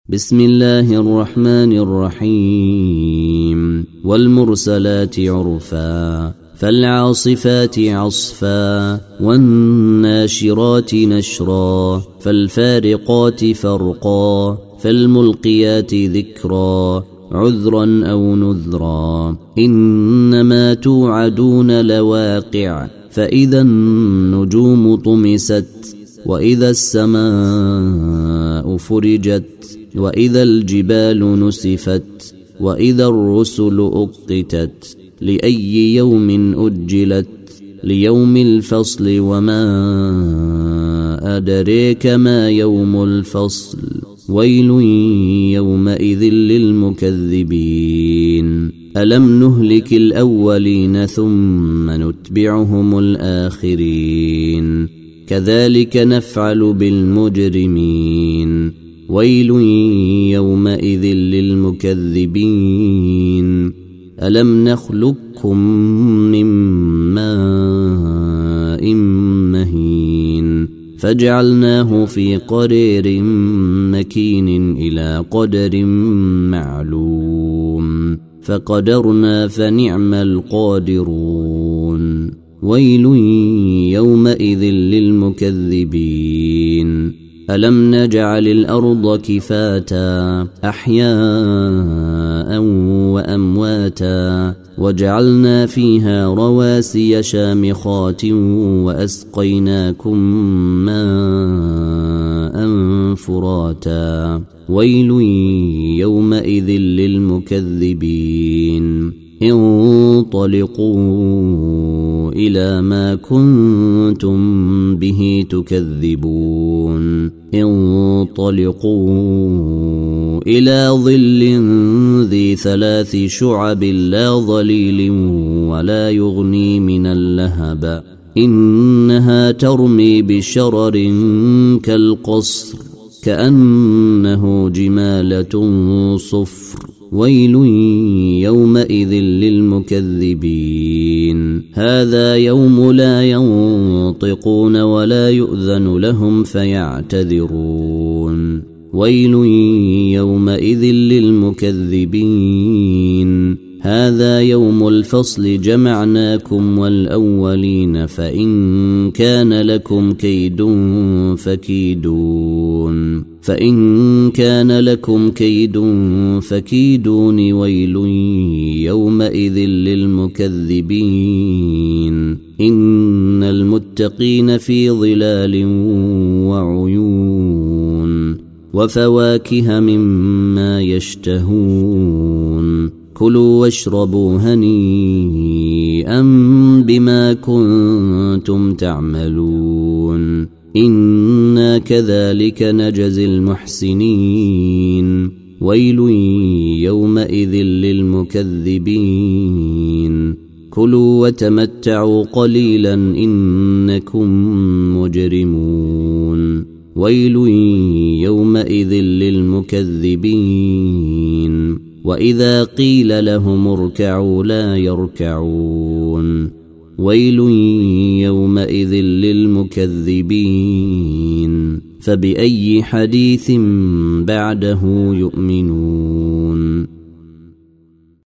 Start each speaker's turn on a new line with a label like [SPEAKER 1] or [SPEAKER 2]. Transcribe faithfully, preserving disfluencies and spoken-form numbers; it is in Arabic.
[SPEAKER 1] بسم الله الرحمن الرحيم والمرسلات عرفا فالعاصفات عصفا والناشرات نشرا فالفارقات فرقا فالملقيات ذكرا عذرا أو نذرا إنما توعدون لواقع فإذا النجوم طمست وإذا السماء فرجت وإذا الجبال نسفت وإذا الرسل أقتت لأي يوم أجلت ليوم الفصل وما أدريك ما يوم الفصل ويل يومئذ للمكذبين ألم نهلك الأولين ثم نتبعهم الآخرين كذلك نفعل بالمجرمين ويل يومئذ للمكذبين ألم نخلقكم من ماء مهين فجعلناه في قرير مكين إلى قدر معلوم فقدرنا فنعم القادرون ويل يومئذ للمكذبين ألم نجعل الأرض كفاتا أحياء وأمواتا وجعلنا فيها رواسي شامخات وأسقيناكم ماء فراتا ويل يومئذ للمكذبين انطلقوا إلى ما كنتم به تكذبون انطلقوا إلى ظل ذي ثلاث شعب لا ظليل ولا يغني من اللهب إنها ترمي بشرر كالقصر كأنه جمالة صفر ويل يومئذ للمكذبين هذا يوم لا ينطقون ولا يؤذن لهم فيعتذرون ويل يومئذ للمكذبين هذا يوم الفصل جمعناكم والأولين فإن كان لكم كيد فكيدون فإن كان لكم كيد فكيدون ويل يومئذ للمكذبين إن المتقين في ظلال وعيون وفواكه مما يشتهون كلوا واشربوا هنيئا بما كنتم تعملون إنا كذلك نجزي المحسنين ويل يومئذ للمكذبين كلوا وتمتعوا قليلا إنكم مجرمون ويل يومئذ للمكذبين وإذا قيل لهم اركعوا لا يركعون ويل يومئذ للمكذبين فبأي حديث بعده يؤمنون